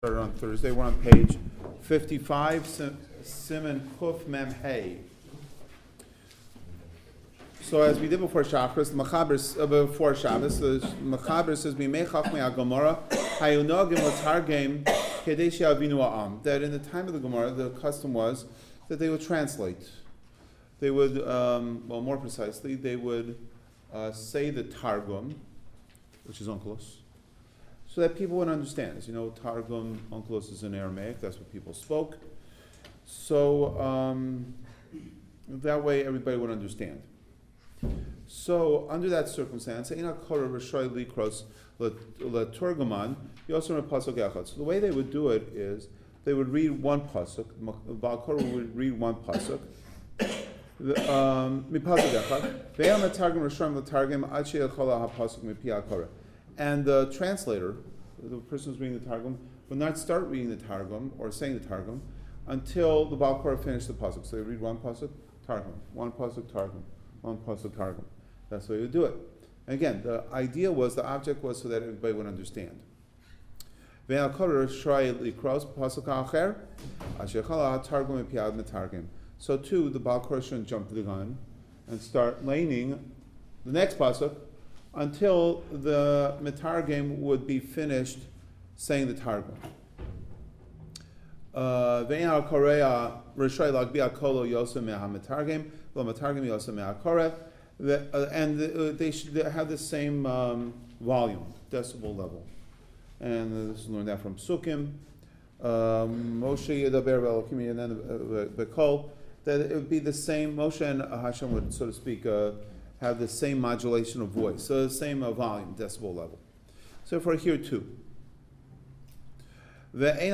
Started on Thursday. We're on page 55, Siman Kuf Mem Hey. So as we did before Shabbos, the Mechaber before Shabbos, the Mechaber says, "Bimei Chachmei HaGemara Hayunogim L'Targem Kedei She'avinu Ha'am." That in the time of the Gemara, the custom was that they would translate. They would, well, more precisely, they would say the Targum, which is Onkelos, so that people would understand. As you know, Targum, Onkelos is in Aramaic, that's what people spoke. So that way everybody would understand. So under that circumstance, so the way they would do it is they would read one pasuk. Baal Korah would read one pasuk. And the translator, the person who's reading the Targum, would not start reading the Targum or saying the Targum until the Baal Korah finished the pasuk. So they read one pasuk, Targum, one pasuk, Targum, one pasuk, Targum. That's the way you do it. And again, the idea was, the object was so that everybody would understand. So too, the Baal Korah shouldn't jump to the gun and start laning the next pasuk until the Metargim would be finished saying the Targum. And they should have the same volume, decibel level. And this is learned that from Sukkim. Moshe Yedaber Elokim, and then Bekol, that it would be the same. Moshe and Hashem would, so to speak, have the same modulation of voice, so the same volume, decibel level. So for here too. And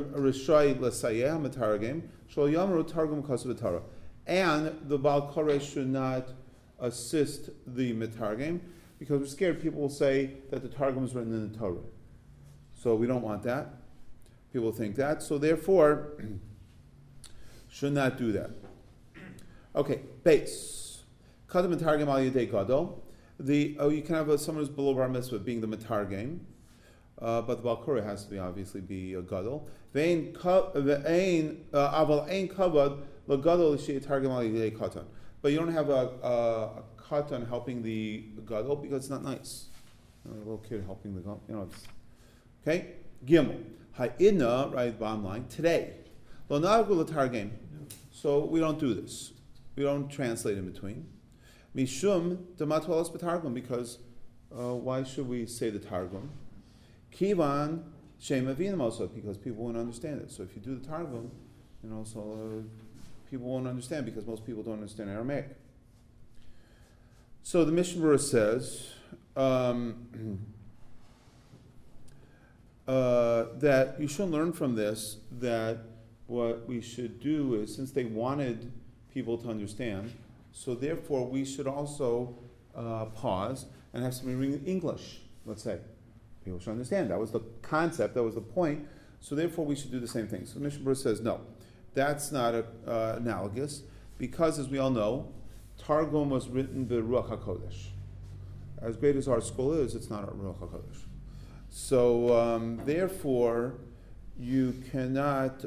the Baal Korah should not assist the Metargim, because we're scared people will say that the Targum is written in the Torah. So we don't want that. People think that. So therefore, should not do that. Okay, base. Kadam Metargim al Yedei Gadol. You can have someone who's below Bar Mitzvah being the Metargim, but the Baal Korah has to obviously be a Gadol. Ve'ein aval ein kavod l'Gadol she'etargim al Yedei Katan. But you don't have a Katan helping the Gadol because it's not nice. A little kid helping the Gadol, it's okay. Gimel ha'idna, right? Bottom line today. Lo nagul l'targim. So we don't do this. We don't translate in between. Mishum dematwalas b'targum, because why should we say the Targum? Kivan shem avinam, also because people won't understand it. So if you do the Targum, people won't understand, because most people don't understand Aramaic. So the Mishnah Berurah says that you should learn from this that what we should do is, since they wanted people to understand, so therefore we should also pause and have somebody read English, let's say. People should understand. That was the concept, that was the point. So therefore we should do the same thing. So Mishnah Berurah says, no, that's not analogous, because as we all know, Targum was written by Ruach HaKodesh. As great as our school is, it's not a Ruach HaKodesh. So therefore, you cannot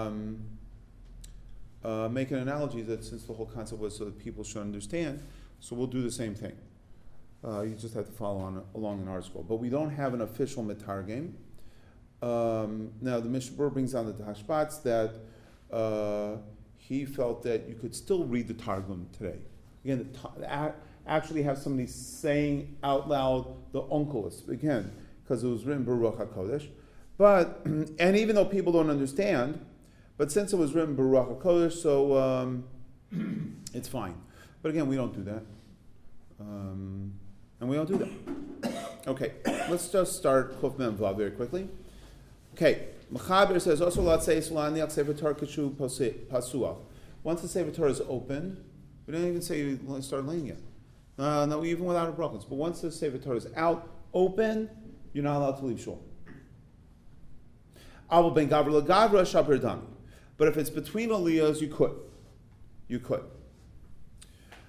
make an analogy that since the whole concept was so that people should understand, so we'll do the same thing. You just have to follow along in our school. But we don't have an official Metargim. Now the Mishnah Berurah brings down the Tashbats that he felt that you could still read the Targum today. Again, actually have somebody saying out loud the Onkelos, again, because it was written by Ruach HaKodesh. But, and even though people don't understand, but since it was written by Ruach HaKodesh, so it's fine. But again, we don't do that. And we don't do that. Okay, let's just start Kuf Mem Vav very quickly. Okay, Mechaber says, also let's say Sefer Torah Kishu Pasua. Once the Sefer Torah is open, we don't even say start laying it. No, even without a brachos. But once the Sefer Torah is out, open, you're not allowed to leave shul. But if it's between aliyahs, you could.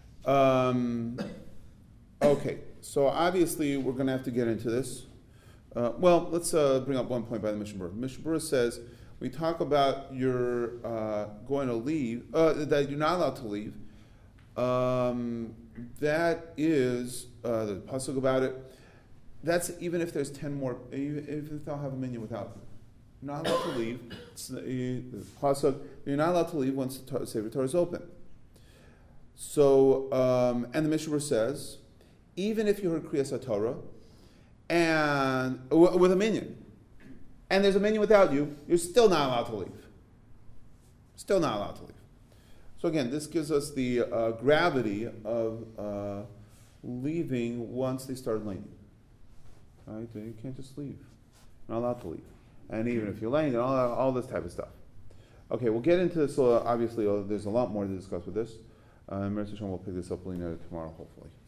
Okay, so obviously we're going to have to get into this. Well, let's bring up one point by the Mishnah Berurah. Mishnah Berurah says, we talk about you're going to leave, that you're not allowed to leave. That is the pasuk about it. That's even if there's 10 more, even if they'll have a minion without you. You're not allowed to leave. It's the pasuk, you're not allowed to leave once the Sefer Torah is open. So, and the Mishnah Berurah says, even if you heard Kriyas HaTorah, and with a minion, and there's a minion without you, you're still not allowed to leave. Still not allowed to leave. So again, this gives us the gravity of leaving once they start laning. Right? You can't just leave. You're not allowed to leave. And even if you're laying, all this type of stuff. Okay, we'll get into this. Obviously, there's a lot more to discuss with this. We'll pick this up tomorrow, hopefully.